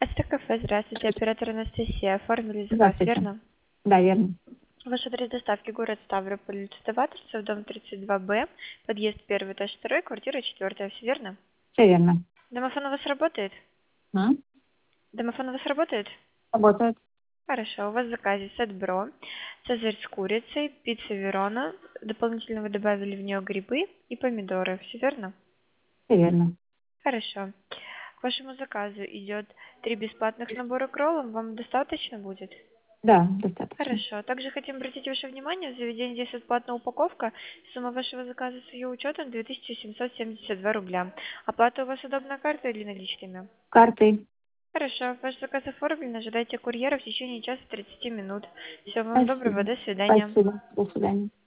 Это кафе, здравствуйте, оператор Анастасия. Оформили заказ, Здравствуйте. верно? Да, верно. Ваш адрес доставки город Ставрополь, улица Новаторцев, дом 32Б, подъезд 1, этаж 2, квартира 4, все верно? Все верно. Домофон у вас работает? А? Домофон у вас работает? Работает. Хорошо, у вас в заказе сет бро, цезарь с курицей, пицца Верона, дополнительно вы добавили в нее грибы и помидоры, все верно? Все верно. Хорошо. К вашему заказу идет 3 бесплатных набора к роллам, вам достаточно будет? Да, достаточно. Хорошо. Также хотим обратить ваше внимание, в заведении действует платная упаковка. Сумма вашего заказа с ее учетом 2772 рубля. Оплата у вас удобная карта или наличными? Картой. Хорошо. Ваш заказ оформлен. Ожидайте курьера в течение часа 30 минут. Всего вам доброго. Спасибо. До свидания. Спасибо. До свидания.